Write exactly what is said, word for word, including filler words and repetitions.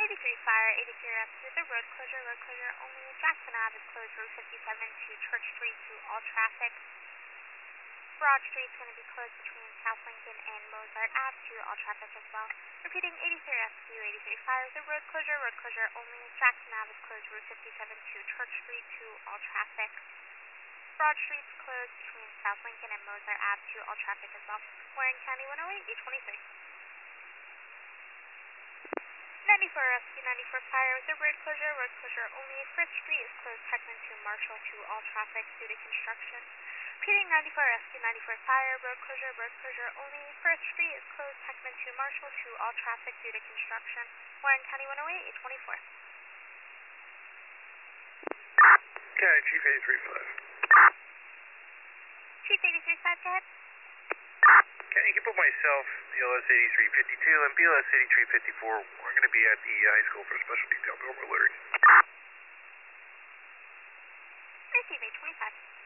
eighty-three Fire, eighty-three Rescue, the road closure, road closure only. Jackson Ave is closed, Route fifty-seven to Church Street to all traffic. Broad Street is going to be closed between South Lincoln and Mozart Ave to all traffic as well. Repeating, eighty-three Rescue, eighty-three Fire, the road closure, road closure only. Jackson Ave is closed, Route fifty-seven to Church Street to all traffic. Broad Street is closed between South Lincoln and Mozart Ave to all traffic as well. Warren County one oh eight, eight twenty-three. ninety-four Rescue, ninety-four Fire with the road closure, road closure only. First Street is closed Heckman to Marshall to all traffic due to construction. Repeating, ninety-four Rescue, ninety-four Fire, road closure, road closure only. First Street is closed Heckman to Marshall to all traffic due to construction. Warren County one oh eight, eight twenty-four. Okay, Chief eighty-three five. Chief eighty-three five, go ahead. Can you put myself, B L S eighty-three fifty-two and B L S eighty-three fifty-four? We're going to be at the high school for special detail normal alerting. Receive eight twenty-five.